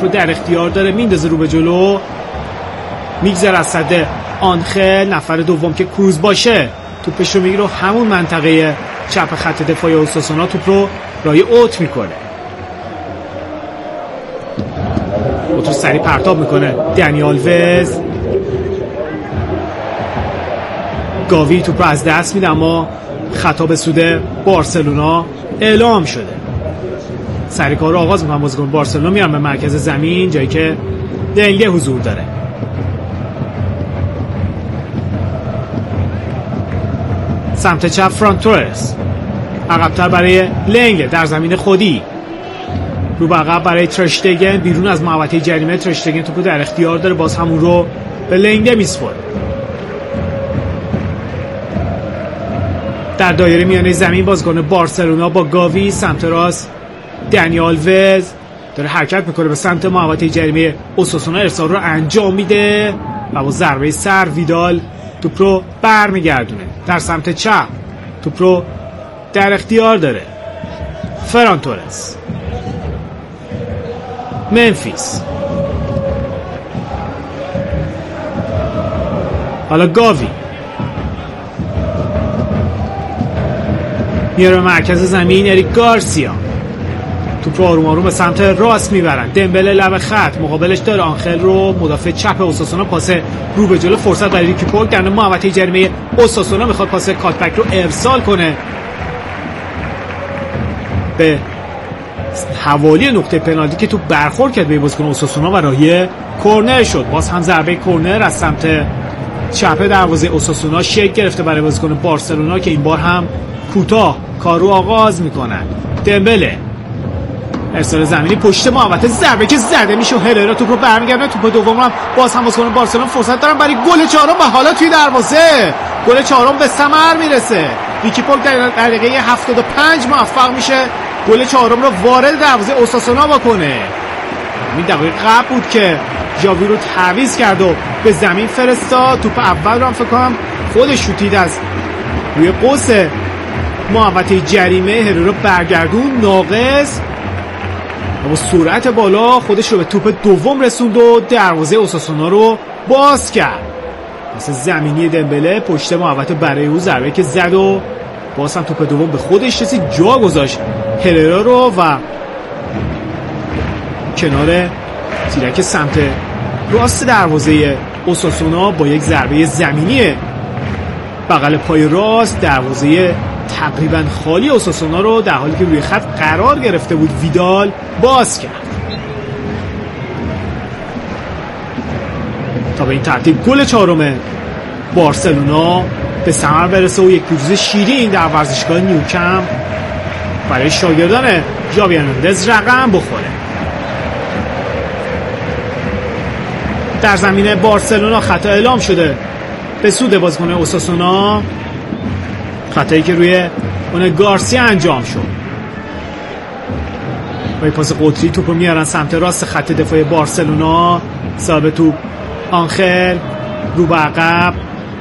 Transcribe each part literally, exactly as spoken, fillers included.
رو در اختیار داره، میندازه رو به جلو، میگذره از صد آنخل. نفر دوم که کروز باشه توپش رو میگیره و همون منطقه چپ خط دفاعی اوساسونا توپ رو رای اوت میکنه. اوت رو سریع پرتاب میکنه دنی آلوز. گاوی توپ رو از دست میده اما خطا به سود بارسلونا اعلام شده. سریع کار رو آغاز میکنن بازیکن بارسلونا، میرن به مرکز زمین جایی که لنگله حضور داره. سمت چپ فران تورس، عقب‌تر برای لنگله در زمین خودی، رو به عقب برای ترشتگن بیرون از محوطه جریمه. ترشتگن توپو در اختیار داره، باز همون رو به لنگله میسپره. در دایره میانه زمین بازیکن بارسلونا با گاوی، سمت راست دنی آلوز داره حرکت میکنه به سمت محوطه جریمه اوساسونا، ارسال رو انجام میده و با ضربه سر ویدال توپ رو برمیگردونه. در سمت چپ توپ رو در اختیار داره فران تورس. منفیس، حالا گاوی میاره مرکز زمین. اریک گارسیا توپ رو آروم آروم به سمت راست میبرن. دمبله لب خط مقابلش داره آنخل رو، مدافع چپ اوساسونا. پاس رو به جلو، فرصت برای ریکی پوک در محوطه جریمه اوساسونا، میخواد پاس کاتبک رو ارسال کنه به حوالی نقطه پنالتی که تو برخورد کرد به بازیکن اوساسونا و راهی کورنر شد. باز هم ضربه کورنر از سمت چپ دروازه اوساسونا شکل گرفته برای بازیکن بارسلونا که این بار هم کوتاه کار رو آغاز میکنن. دمبله ارسال زمینی پشت محوطه، ضربه که زده میشه و هررا توپ رو برمیگردونه. توپ دوم هم باز هم بازیکن بارسلونا فرصت دارن برای گل چهارم و حالا توی دروازه گل چهارم به ثمر میرسه. ریکی پوک در دقیقه هفتاد و پنج موفق میشه گل چهارم رو وارد دروازه اوساسونا بکنه. این دقیقه قبل بود که ژاوی رو تعویض کرد و به زمین فرستاد. توپ اول رو هم فکر کنم خودش شوتید از روی قوس محوطه جریمه، هررا رو برگردون ناقص و با سرعت بالا خودش رو به توپ دوم رسوند و دروازه اوساسونا رو باز کرد. مثل زمینی دمبله پشت محوطه برای او، ضربه که زد و باز هم توپ دوم به خودش رسید، جا گذاشت هررا رو و کنار تیرک سمت راست دروازه اوساسونا با یک ضربه زمینی بغل پای راست دروازه تقریبا خالی اوساسونا رو در حالی که روی خط قرار گرفته بود ویدال باز کرد تا به این ترتیب گل چهارم بارسلونا به ثمر برسه و یک پیروزی شیرین در ورزشگاه نیوکمپ برای شاگردان ژاوی هرناندز رقم بخوره. در زمین بارسلونا خطا اعلام شده به سود بازیکن اوساسونا، خطایی که روی اون گارسیا انجام شد. با پاس قطری توپ رو میارن سمت راست خط دفاعی بارسلونا. صاحب توپ آنخل رو به عقب،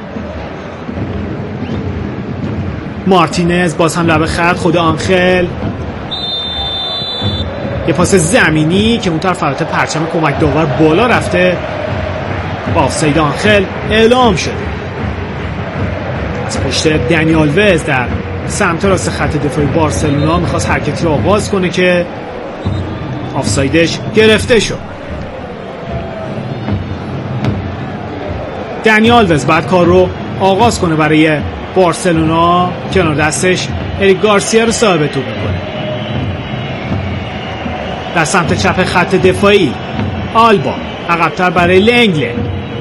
مارتینز باز هم لب خط، خود آنخل یه پاس زمینی که اون طرف البته پرچم کمک داور بالا رفته با آفساید آنخل اعلام شده. از پشت دنی آلوز در سمت راست خط دفاعی بارسلونا میخواست حرکتی رو آغاز کنه که آفسایدش گرفته شد. دنی آلوز بعد کار رو آغاز کنه برای بارسلونا، کنار دستش اریک گارسیا رو صاحب توپ میکنه. در سمت چپ خط دفاعی آلبا، عقب‌تر برای لنگله،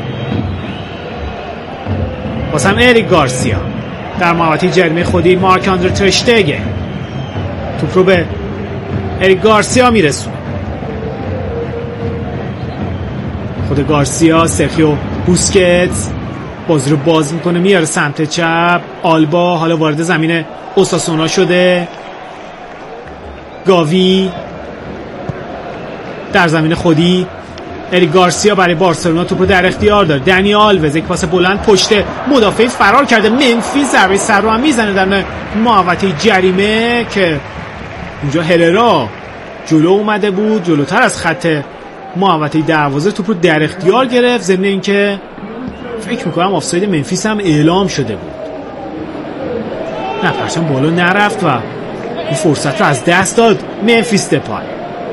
باز هم اریک گارسیا در محوطه جریمه خودی. مارک آندره ترشتگن توپ رو به اریک گارسیا میرسونه. خود گارسیا، سرخیو بوسکتس بازی رو باز میکنه، میاره سمت چپ. آلبا حالا وارد زمین اوساسونا شده. گاوی در زمین خودی، اریک گارسیا برای بارسلونا توپ رو در اختیار داره. دنی آلوز یک پاس بلند پشت مدافع فرار کرده. منفیس ضربه سر رو هم میزنه در محوطه جریمه که اونجا هررا جلو اومده بود، جلوتر از خط محوطه دروازه توپ رو در اختیار گرفت، ضمن اینکه فکر میکنم آفساید منفیس هم اعلام شده بود. نه پرچم بالا نرفت و این فرصت رو از دست داد منفیس دپای.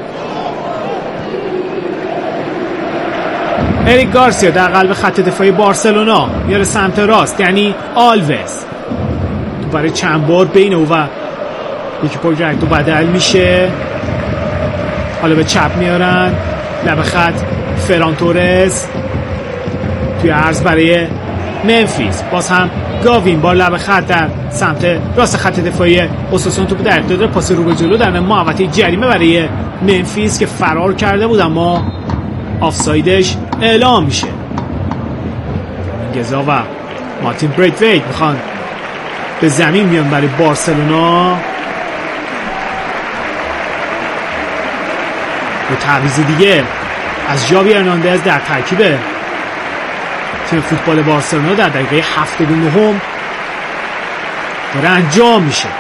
اریک گارسیا در قلب خط دفاعی بارسلونا میاره سمت راست، یعنی آلوز تو برای چند بار بین او و یکی پای رکتو بدل میشه. حالا به چپ میارن لب خط فران تورز توی عرض برای منفیس، باز هم گاوین با لب خط در سمت راست خط دفاعی اوساسونا توپ در اختیار، پاس رو به جلو در محوطه جریمه برای منفیس که فرار کرده بود اما آفسایدش اعلام میشه. گزا و مارتین بریتویت میخوان به زمین میان برای بارسلونا. و تعویض دیگه از ژاوی هرناندز در ترکیب تیم فوتبال بارسلونا در دقیقه هفتاد و نه داره انجام میشه.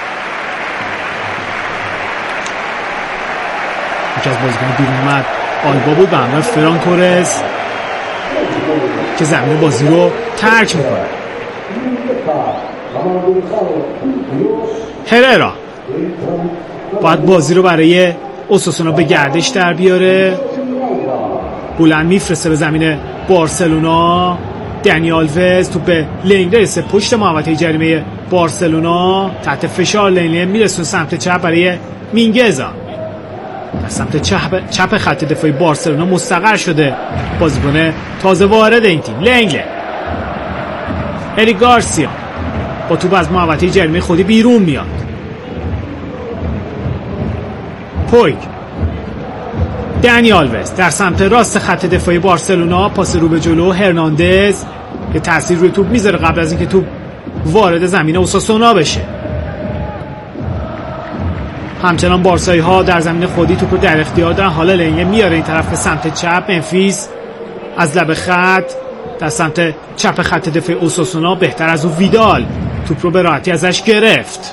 یکی از بازیکن بیرون اومد آلبا بود به همراه فران تورز که زمین بازی رو ترک میکنه. هررا باید بازی رو برای اوساسونا به گردش در بیاره. بلند میفرسته به زمین بارسلونا. دنی آلوز تو به لنگله رسه پشت محوطه جریمه بارسلونا، تحت فشار لنگله میرسونه سمت چپ برای مینگزا. در سمت چپ چپ خط دفاعی بارسلونا مستقر شده بازیکن تازه وارد این تیم لنگله. اریک گارسیا با توپ از محوطه جریمه خودی بیرون میاد. پویک دنی آلوز در سمت راست خط دفاعی بارسلونا، پاس رو به جلو هرناندز که تاثیر روی توپ میذاره قبل از اینکه توپ وارد زمین اوساسونا بشه. همچنان بارسایی ها در زمین خودی توپ رو در اختیار دارن. حالا لنگه میاره این طرف به سمت چپ. منفیس از لب خط در سمت چپ خط دفاعی اوساسونا، بهتر از اون ویدال توپ رو به راحتی ازش گرفت.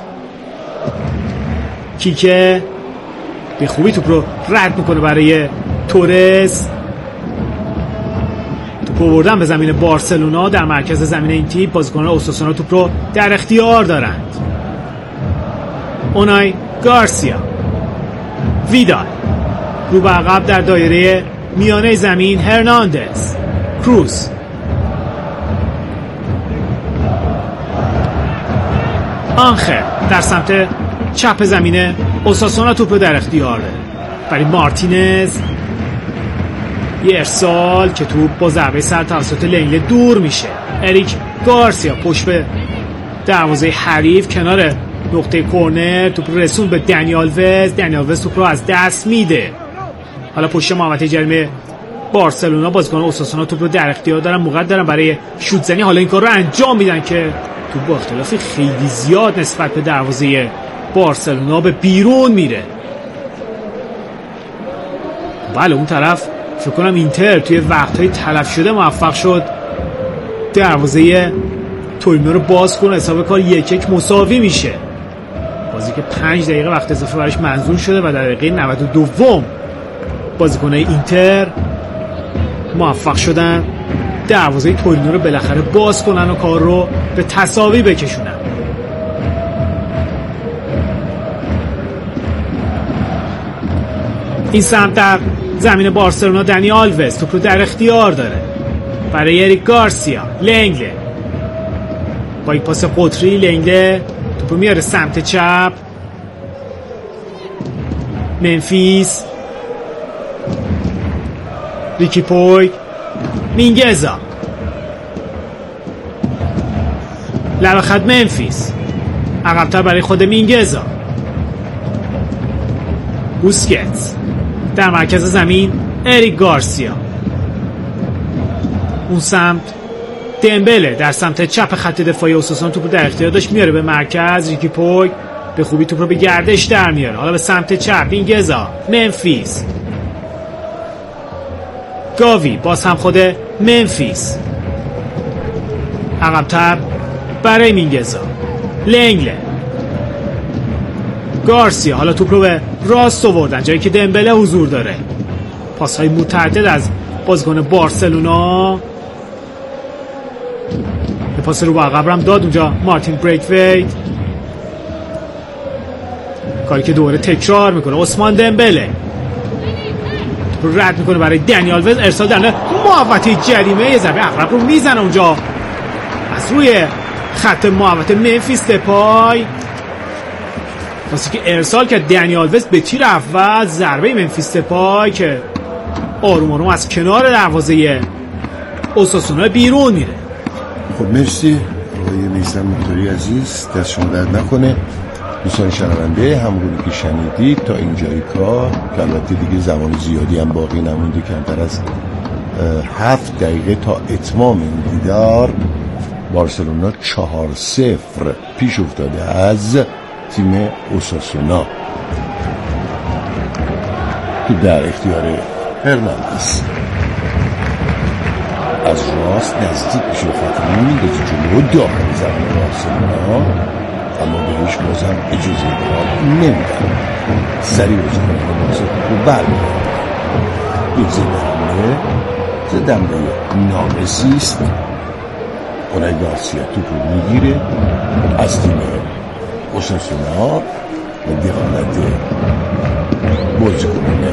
کیکه به خوبی توپ رو رد میکنه برای تورز. توپ رو بردن به زمین بارسلونا. در مرکز زمین این تیم بازیکنان اوساسونا توپ رو در اختیار دارند. اونای گارسیا، ویدال رو به عقب در دایره میانه زمین هرناندز، کروز آنخر در سمت چپ زمینه اوساسونا توپ رو در اختیار داره برای مارتینز. یه ارسال که توپ با ضربه سر توسط لنگله دور میشه. اریک گارسیا پشت به دروازه حریف کنار نقطه کورنر توپ رسون به دنی آلوز. دنی آلوز توپ رو از دست میده. حالا پشت محوطه جریمه بارسلونا بازیکن اوساسونا توپ رو در اختیار دارن، موقع دارن برای شوت زنی. حالا این کار رو انجام میدن که توپ با اختلاف خیلی زیاد نسبت به دروازه بارسلونا به بیرون میره. بله اون طرف فکر کنم اینتر توی وقتهای تلف شده موفق شد دروازه تورینو رو باز کنه، حساب کار یک یک مساوی میشه. بازی که پنج دقیقه وقت اضافه براش منظور شده و در دقیقه نود و دو بازیکن‌های اینتر موفق شدن دروازه تورینو رو بالاخره باز کنن و کار رو به تساوی بکشونن. این سمت در زمین بارسلونا دنی آلوز توپ رو در اختیار داره برای اریک گارسیا. لنگله با یک پاس قطری لنگله توپ رو میاره سمت چپ. منفیس، ریکی پوی، مینگزا لب خط منفیس، عقب‌تر برای خود مینگزا. بوسکتس در مرکز زمین اریک گارسیا. اون سمت دمبله در سمت چپ خط دفاعی اوساسونا توپ در اختیار داشت، میاره به مرکز. ریکی پوی به خوبی توپ رو به گردش در میاره. حالا به سمت چپ مینگزا، منفیس، گاوی باز هم خود منفیس، عقب‌تر برای مینگزا. لنگله، گارسیا. حالا توپ رو به راست آوردن جایی که دمبله حضور داره. پاس‌های متعدد از بازیکن بارسلونا. یه پاس رو به عقب هم داد اونجا مارتین بریتویت، کاری که دوباره تکرار میکنه عثمان دمبله. رو رد میکنه برای دنی آلوز، ارسال در محوطه جریمه، یه ضربه عقرب رو میزنه اونجا از روی خط محوطه ممفیس دپای. واسه که ارسال کرد دنی آلوز به تیر اول، ضربه ممفیس دپای که آروم آروم از کنار دروازه اوساسونا بیرون میره. خب مرسی آقای میثم مختاری عزیز، دست شما درد نکنه. دوستان شنونده، همونی که شنیدید تا اینجای کار که البته دیگه زمان زیادی هم باقی نمونده، کمتر از هفت دقیقه تا اتمام این دیدار، بارسلونا چهار صفر پیش افتاده از تیم اوساسونا که در اختیار هرناندز از راست نزدیک میشه خط میندازه جلو داخل زمین بارسلونا، اما بهش بازم اجازه کار نمیدن. سریع بازم بارسلونا رو برمیدن. یک ضد حمله ضد حمله ناقصیست. اونای گارسیا توپ رو میگیره از تیم اوساسونا و دخالت بازیکنان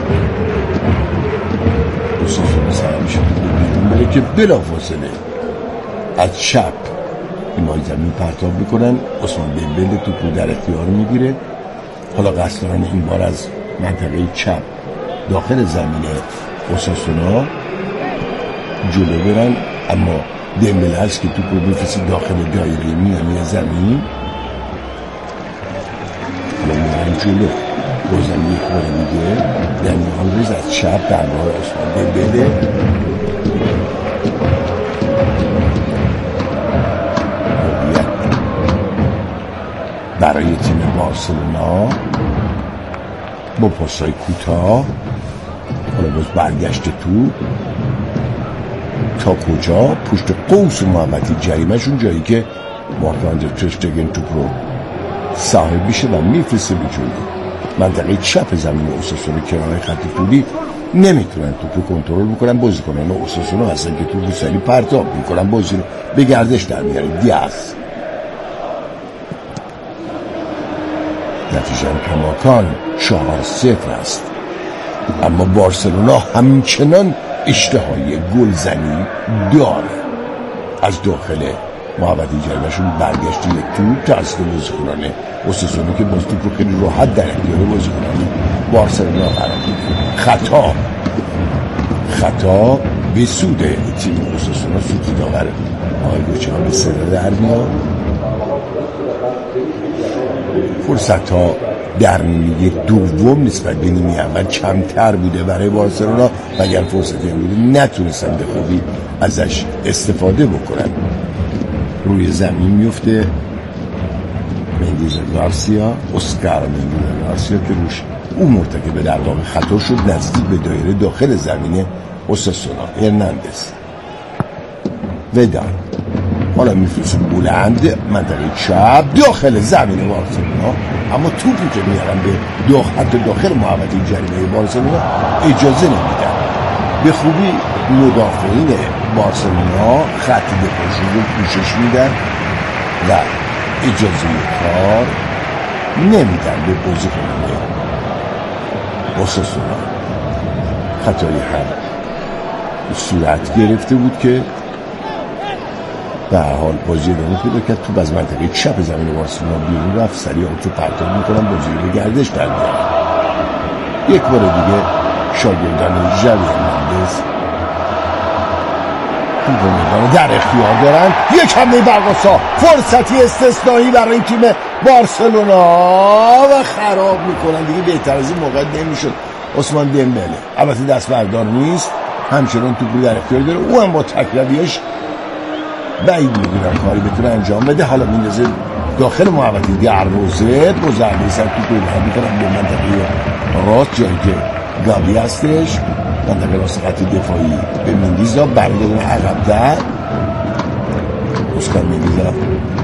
اوساسونا سعی میشه بیرون بره که بلافاصله از چپ ایمای زمین پرتاب میکنن. عثمان دمبله توپ رو در اختیار میگیره. حالا قصد دارن این بار از منطقه چپ داخل زمین اوساسونا جلو برن، اما دمبله هست که توپ رو بفرسته داخل دایره میانی زمین. حالا میرن جلو، بازم یک بار دیگه دنی آلوز از چپ در راه عثمان دمبله برای تیم بارسلونا با پاسای کوتاه. حالا باز برگشت تو تا کجا؟ پشت قوس محوطه جریمه‌شون، جایی که مارک-آندره تر اشتگن توپ رو صاحب میشه و میفرسته به جلو. منطقه چپ زمین اوساسونا کنار خط طولی نمیتونن توپ رو کنترل بکنن. بازیکنان اوساسونا هستن که توپ رو سریع پرتاب میکنن، بازی رو به گردش در میارن. دیاز نتیجه کماکان چهار صفر است، اما بارسلونا همچنان اشتهای گلزنی داره. از داخل محوطه جریمه‌شون برگشت یک توپ توسط بازیکنان اوساسونا که باز توپ رو خیلی راحت در اختیار بازیکنان بارسلونا قرار میده. خطا خطا به سود تیم اوساسونا، سود داور آقای گوچه ها به صدا در میاد. فرصت ها در نیمه دوم نسبت به نیمه اول کمتر بوده برای بارسلونا و اگر فرصتی هم بوده نتونستن به خوبی ازش استفاده بکنن. روی زمین میفته مندیز گارسیا، اسکار مندیز گارسیا که روش اون مرتکب در واقع خطا شد نزدیک به دایره داخل زمین اوساسونا. هرناندز ودان حالا میفرسه بلند منطقه چپ داخل زمین بارسلونا، اما توپی که میارن به دو حتی داخل محوطه جریمه بارسلونا اجازه نمیدن. به خوبی مدافعین بارسلونا خط دفاعشون رو پوشش میدن و اجازه کار نمیدن به بازیکنان اوساسونا. خطای هم صورت گرفته بود که به هر حال بازی رو پیدا کرد. توپ از منطقه چپ زمین بارسلونا بیرون رفت، سریع تو پرتاب میکنن، بازی رو به گردش در میارن. یک بار دیگه شاگردان ژاوی هرناندز توپ در اختیار دارن. یک حمله برقصا، فرصتی استثنایی برای این تیم بارسلونا و خراب میکنن. دیگه بهتر از این موقع نمیشد. عثمان دمبله البته دست بردار نیست، همچنان توپ در اختیار داره. او هم با تکلیفش بعید میدونن کاری بتونه انجام بده. حالا میندازه داخل محوطه دروازه، با ضربه سر توپ رو رد میکنن به منطقه راست، جایی که گابی هستش. منطقه راست خط دفاعی به مندیز ها برگردن عقب در اسکار مندیز ها.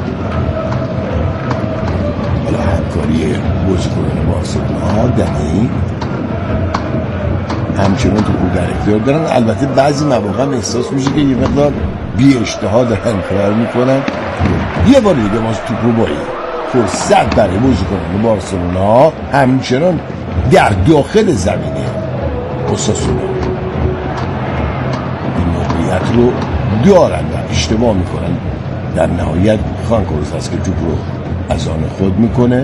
حالا همکاری بازیکنان بارسلونا دنی همچنان توپ در اختیار دارن. البته بعضی مواقع هم احساس میشه که یه مقدار بی اشتها دارن کار میکنن. یه بار دیگه ما توپ رو با فرصت برای بازیکنان بارسلونا همچنان در داخل زمینه اوساسونا این موقعیت رو دارن و اشتباه میکنن. در نهایت خان کورس هست که توپ رو از آن خود میکنه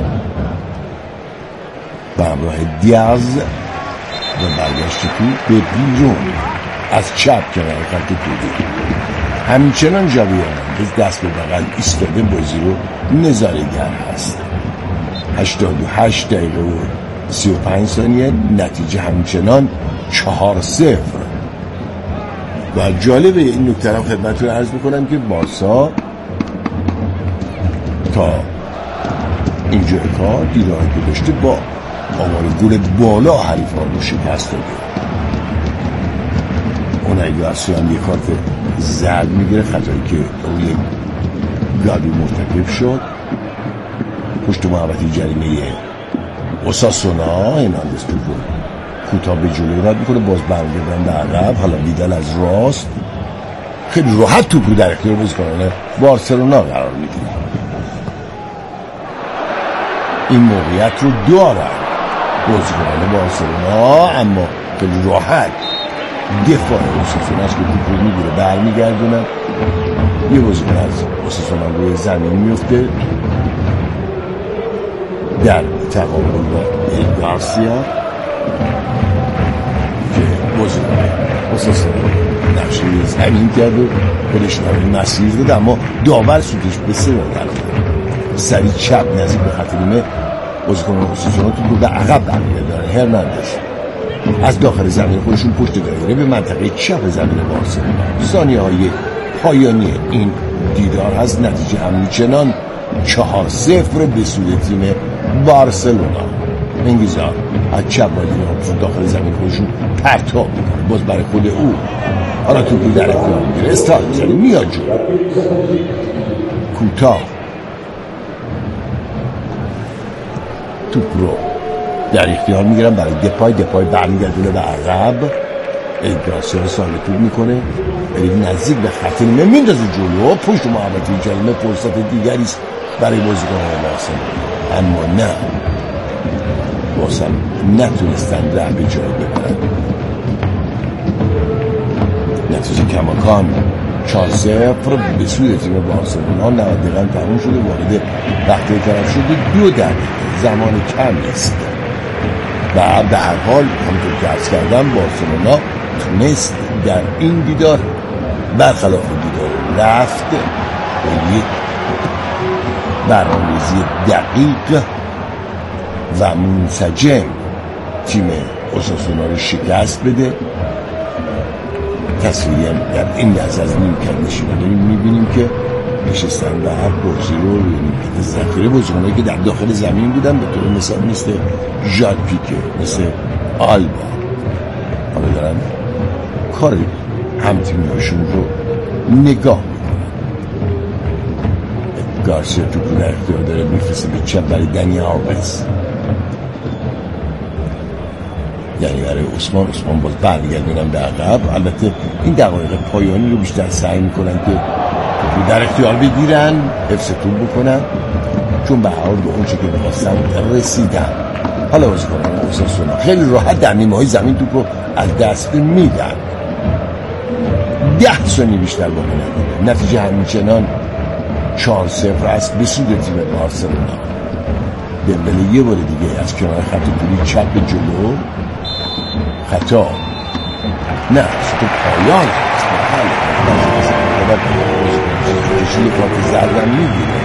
به همراه دیاز و برگشت توپ به بیرون از چپ کنار خط توپ. همچنان ژاوی هرناندز دست به بغل ایستاده بازی رو نظاره‌گر هست. هشتاد و هشت دقیقه و سی و پنج ثانیه، نتیجه همچنان چهار صفر. و جالبه این نکته رو خدمتتون عرض میکنم که بارسا تا اینجا کار دیداری که داشته با آمار گل بالا حریفان رو شکست داده. اونایی گارسیا هم یه کارت زرد میگیره، خطایی که روی گادی مرتکب شد. پشت محوطه جریمه اوساسونا هرناندز توپ رو کوتاه به جلوی رد میکنه، باز برمیگردن به عقب. حالا ویدال از راست خیلی راحت توپ رو در اختیار بازیکنان بارسلونا قرار میگیره. این موقعیت رو دارن بازیکنان بارسلونا، اما خیلی راحت دفاع اوساسونا است که توپ رو میگیره برمیگردونن. یه بازیکن از اوساسونا روی زمین میفته در تقابل با گارسیا که بازیکن اوساسونا نقشه زمین کرد و خودش نمی مسیر داد، اما داور سودش به سه در سری چپ نزدیک به خط نیمه بازیکن اوساسونا توپ رو به عقب برمیگردونن. هرناندز از داخل زمین خودشون پشت دایره به منطقه چپ زمین بارسلونا. ثانیه های پایانی این دیدار هست. نتیجه همچنان چهار صفر به سود تیم بارسلونا. انگیزا از چپ باید داخل زمین خودشون پرتاب میکنه، باز برای خود او. حالا توپی در اختیار میگیره، استاد میزنی میاد جو کوتاه توپ رو در اختیار میگیرن برای دپای. دپای برمیگردونه به عقب، گارسیا رو سال توپ میکنه، برای نزدیک به خط نیمه میندازه جلو. پشت محوطه جریمه فرصت دیگری است برای بازیکنان بارسلونا، اما نه بازم نتونستن ره به جای ببرن. نتیجه کماکان چهار صفر به سود تیم بارسلونا. نود دقیقه تموم شده، وارد وقتی طرف شده دو دقیقه، زمان کم است و به هر حال همونطور که عرض کردم بارسلونا تونست در این دیدار برخلاف دیدار رفت و یک برنامه‌ریزی دقیق و منسجم تیم اوساسونا رو شکست بده. تصویری هم در این لحظه از نیمکت نشینه داریم میبینیم که نشستن و هر بازی رو نیمکت ذخیره بازیکنایی که در داخل زمین بودن، به طور مثال مثل ژاد پیکه، مثل آلبا، حالا دارن کار هم تیمیاشون رو نگاه میکنن. گارسیا توپ رو در اختیار داره، میفرسته به چپ برای دنی آلوز، یعنی برای عثمان. عثمان باز برمیگردونن به عقب. البته این دقایق پایانی رو بیشتر سعی میکنن که توپ در اختیار بگیرن، حفظ توپ بکنن، چون به هر حال به اون چه که می‌خواستن رسیدن. حالا بازیکنان اوساسونا خیلی راحت در نیمه‌های زمین توپ رو از دست میدن. ده ثانیه بیشتر باقی نداره. نتیجه همچنان چهار صفر است به سود تیم بارسلونا. دمبله یه بار دیگه از کنار خط گلی چپ به جلو، خطا نه تو پایان است. کشی کارت زردم میگیره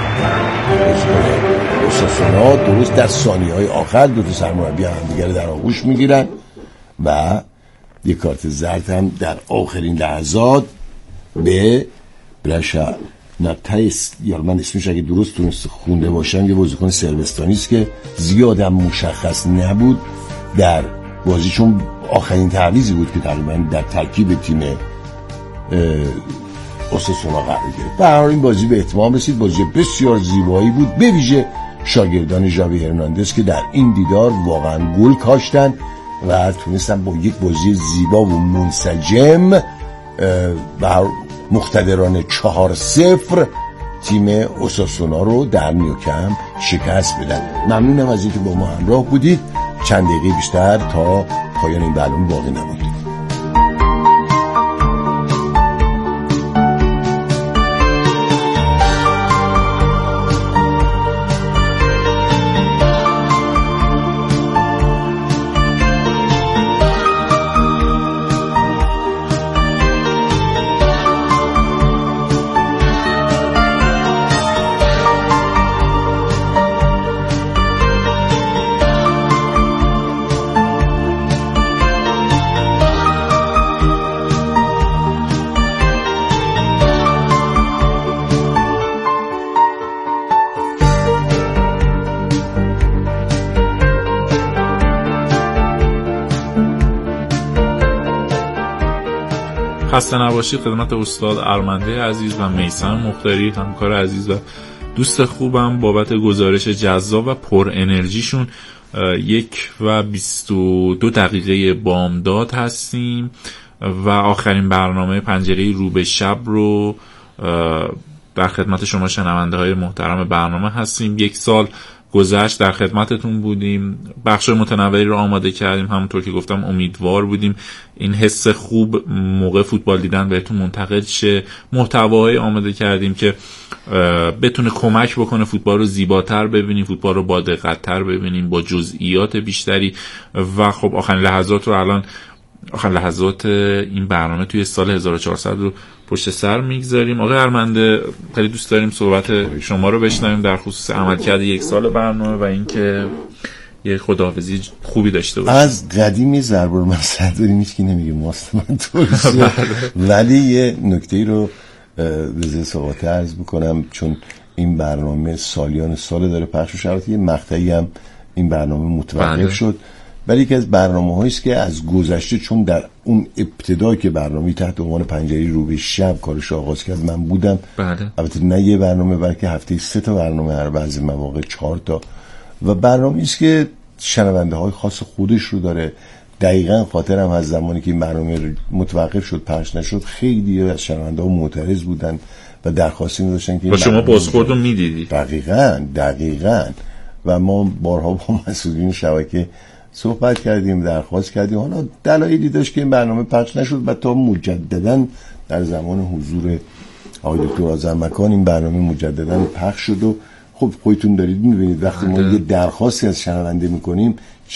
اوساسونا. درست در ثانیه های آخر دو تا سرمربی هم دیگر در آغوش میگیرن و یک کارت زرد هم در آخرین لحظات به براشا ناتایس، یا من اسمش اگه درست تونست خونده باشم، یه بازیکن سربستانی است که زیادم مشخص نبود در بازی، چون آخرین تعویضی بود که تقریبا در ترکیب تیم اوساسونا قرار گرفت. به هر حال این بازی به اتمام رسید. بازی بسیار زیبایی بود، به ویژه شاگردان ژاوی هرناندز که در این دیدار واقعا گل کاشتن و تونستن با یک بازی زیبا و منسجم و مقتدرانه چهار صفر تیم اوساسونا رو در نیوکمپ شکست بدن. ممنونم از اینکه با ما همراه بودید. چند دقیقه بیشتر تا پایان این برنامه باقی نمونید. خسته نباشید خدمت استاد ارمنده عزیز و میثم مختاری، همکار عزیز و دوست خوبم، بابت گزارش جذاب و پر انرژیشون. یک و بیست و دو دقیقه بامداد هستیم و آخرین برنامه پنجره رو به شب رو در خدمت شما شنونده های محترم برنامه هستیم. یک سال گذشت، در خدمتتون بودیم، بخش متنوعی رو آماده کردیم. همونطور که گفتم امیدوار بودیم این حس خوب موقع فوتبال دیدن بهتون منتقل شه. محتوایی آماده کردیم که بتونه کمک بکنه فوتبال رو زیباتر ببینیم، فوتبال رو با دقت‌تر ببینیم، با جزئیات بیشتری. و خب آخرین لحظات رو الان آخرین لحظات این برنامه توی سال هزار و چهارصد رو پشت سر میگذاریم. آقای ارمنده، خیلی دوست داریم صحبت شما رو بشنویم در خصوص عملکرد یک سال برنامه و اینکه یه خداحافظی خوبی داشته باشیم. از قدیمی ضربور من سرداری هیچ کی نمیگه ماست من طوریه، ولی یه نکته‌ای رو بذار صحبت عرض بکنم، چون این برنامه سالیان سال داره پخش و شرایط، یه مقطعی هم این برنامه متوقف شد، ولی یکی از برنامه‌هایی است که از گذشته، چون در اون ابتدا که برنامه تحت عنوان پنجره رو به شب کارش آغاز کرد من بودم. بله. البته نه یه برنامه، بلکه هفته سه تا برنامه، هر بعضی مواقع چهار تا، و برنامه‌ای است که شنونده‌های خاص خودش رو داره. دقیقاً خاطرم از زمانی که این برنامه متوقف شد، پخش نشد، خیلی از شنونده‌ها معترض بودن و درخواستی می‌داشتن که با شما بازخورد رو می‌دیدی. دقیقاً دقیقاً و ما بارها با مسئولین شبکه صحبت کردیم، درخواست کردیم. حالا دلایلی داشت که این برنامه پخش نشد و تا مجدداً در زمان حضور آقای دکتر آذرمکان این برنامه مجدداً پخش شد. و خب خودتون دارید می‌بینید وقتی ما یه درخواستی از شنونده می‌کنیم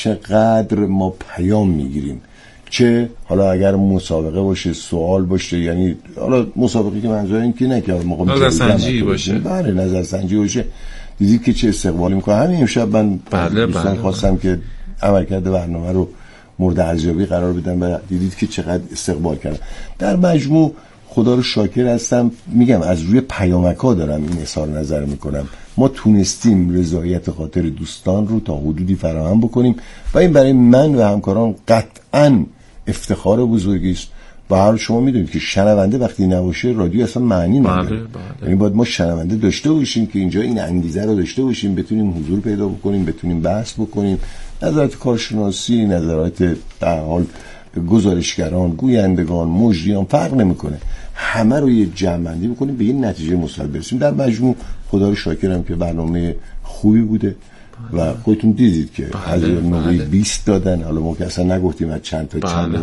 چقدر ما پیام می‌گیریم، چه حالا اگر مسابقه باشه، سوال باشه، یعنی حالا مسابقه که منظور این که نه که ما نظرسنجی باشه، بله نظرسنجی باشه، دیدید که چه استقبالی می‌کنه. همین امشب من بله دوستان بله خواستم که عملکرد برنامه رو مورد ارزیابی قرار بدم و دیدید که چقدر استقبال کردن. در مجموع خدا رو شاکر هستم. میگم از روی پیامک‌ها دارم این اظهار نظر میکنم. ما تونستیم رضایت خاطر دوستان رو تا حدودی فراهم بکنیم و این برای من و همکاران قطعاً افتخار بزرگی است. و هر شما میدونید که شنونده وقتی نباشه رادیو اصلا معنی نداره. یعنی باید ما شنونده داشته باشیم که اینجا این انگیزه رو داشته باشیم، بتونیم حضور پیدا بکنیم، بتونیم بحث بکنیم، نظرات کارشناسی، نظرات در حال گزارشگران، گویندگان، مجریان، فرق نمیکنه، همه رو یه جمع‌بندی بکنیم به یه نتیجه مثبت برسیم. در مجموع خدا رو شاکرم که برنامه خوبی بوده و خودتون دیدید که از نوعی بیست دادن. حالا ما که اصلا نگفتیم از چند تا چند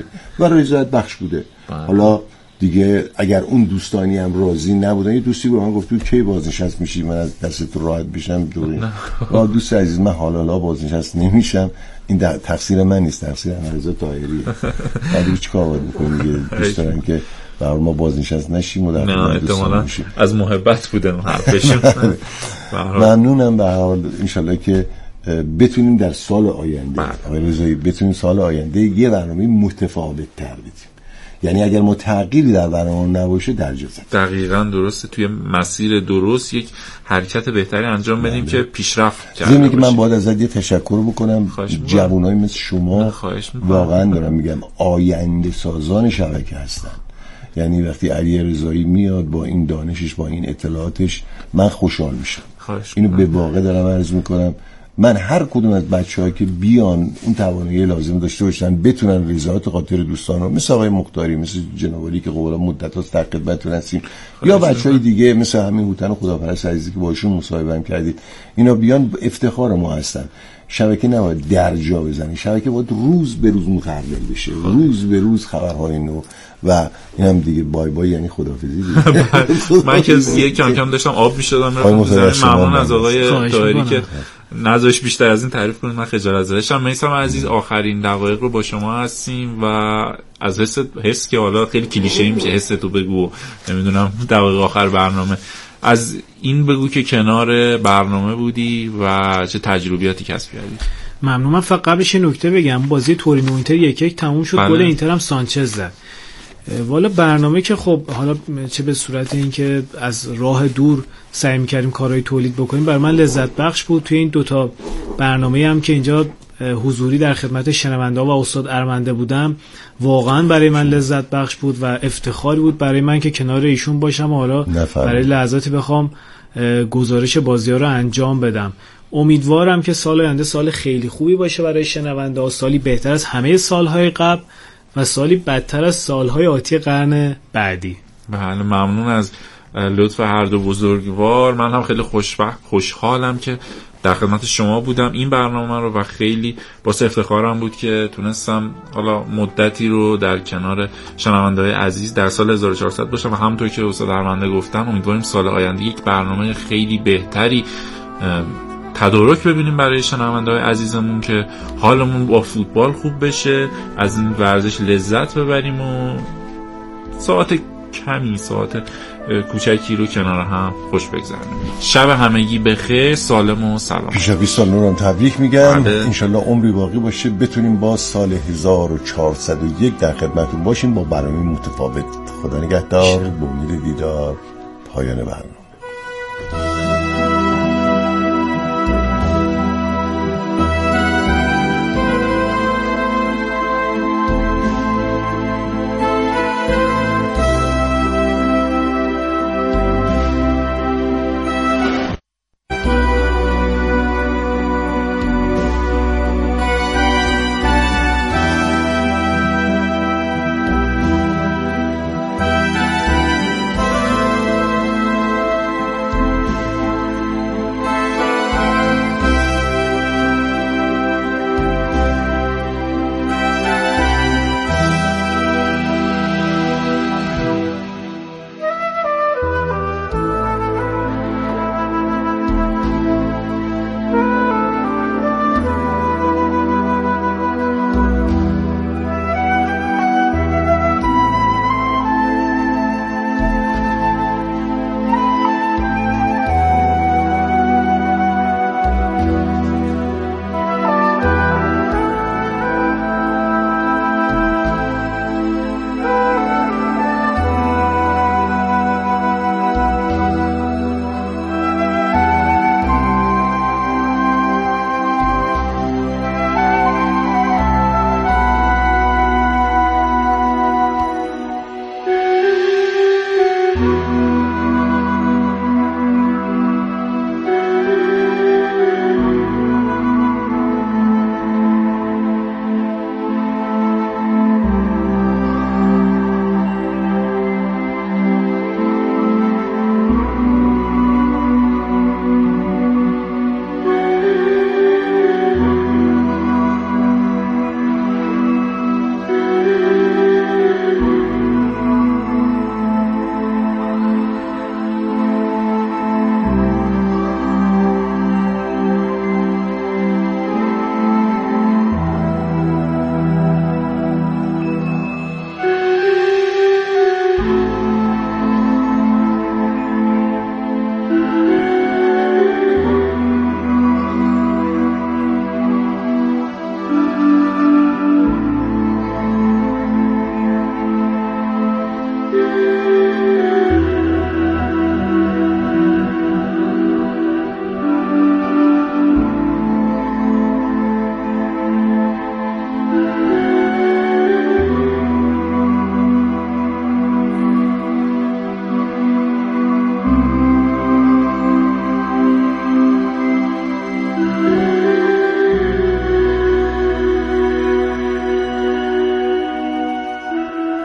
و رضایت بخش بوده. حالا دیگه اگر اون دوستانی هم راضی نبودن، یه دوستی به من گفت تو کی بازنشست میشی من از دست تو راحت بشم دوری. آ دوست عزیز، من حالا بازنشست نمیشم، این تقصیر من نیست، تقصیر امیررضا طاهریه. بعد چیکار باید بکنیم دیگه؟ دوست دارم که برای ما بازنشست نشیم و در خدمت دوستان باشیم. از محبت بودن حرفشون. ممنونم. به هر حال ان شاءالله که بتونیم در سال آینده آقای رضایی بتونیم سال آینده یه برنامه متفاوت تر بدیم. یعنی اگر ما تغییری در برنامه نباشه در جزء دقیقاً درسته، توی مسیر درست یک حرکت بهتری انجام بدیم که پیشرفت کرده باشیم. که من باید ازت یه تشکر بکنم، جوانای مثل شما واقعا دارم میگم آینده سازان شبکه هستن. یعنی وقتی علی رضایی میاد با این دانشش، با این اطلاعاتش، من خوشحال میشم. اینو به واقع دارم عرض میکنم من هر کدوم از بچه‌ها که بیان اون توانایی لازم داشته باشن بتونن رضایت خاطر دوستان رو، مثل آقای مختاری، مثل جناب علی که قبلا مدت‌هاست در خدمتتون هستیم، یا بچه‌های دیگه مثل همین هوتن خداپرست عزیزی که باشون مصاحبه هم کردید، اینا بیان افتخار ما هستن. شبکه نباید درجا بزنه، شبکه باید روز به روز متحول بشه، روز به روز خبرهای نو و این هم دیگه بای بای یعنی خداحافظی دیگه. من که یه کم کم داشتم آب می‌شدم، ممنون از آقای طاهری که نذاش بیشتر از این تعریف کنید، من خجالت داشتم. میثم عزیز آخرین دقایق رو با شما هستیم و از حس حس که حالا خیلی کلیشه‌ای میشه حس تو بگو، نمیدونم دقایق آخر برنامه، از این بگو که کنار برنامه بودی و چه تجربیاتی کسب کردی. ممنون. من فقط قبلش نکته بگم، بازی تورینو اینتر یک یک تموم شد، گل اینتر هم سانچز زد. والا برنامه که خب حالا چه به صورت این که از راه دور سعی می‌کردیم کارهای تولید بکنیم، برای من لذت بخش بود. توی این دوتا برنامه هم که اینجا حضوری در خدمت شنونده و استاد ارمنده بودم، واقعا برای من لذت بخش بود و افتخاری بود برای من که کنار ایشون باشم و حالا برای لحظاتی بخوام گزارش بازی‌ها رو انجام بدم. امیدوارم که سال آینده سال خیلی خوبی باشه برای شنونده ها، سالی بهتر از همه سالهای قبل و سالی بدتر از سالهای آتی قرن بعدی. بله، ممنون از لطف هر دو بزرگوار. من هم خیلی خوشبخت خوشحالم که در خدمت شما بودم این برنامه رو و خیلی باعث افتخارم بود که تونستم حالا مدتی رو در کنار شنونده‌های عزیز در سال هزار و چهارصد باشم و همونطور که استاد ارمنده گفتن امیدواریم سال آینده یک برنامه خیلی بهتری تدارک ببینیم برای شنونده‌های عزیزمون که حالمون با فوتبال خوب بشه، از این ورزش لذت ببریم و ساعت کمی ساعت کوچکی رو کنار هم خوش بگذرونیم. شب همگی بخیر، سالم و سلام. پیش از بیست سال نورم تبریک میگم. انشالله عمری باقی باشه بتونیم با سال هزار و چهارصد و یک در خدمتتون باشیم با برنامه متفاوت. خدا نگهدار. به امید دیدار. پایان برنامه.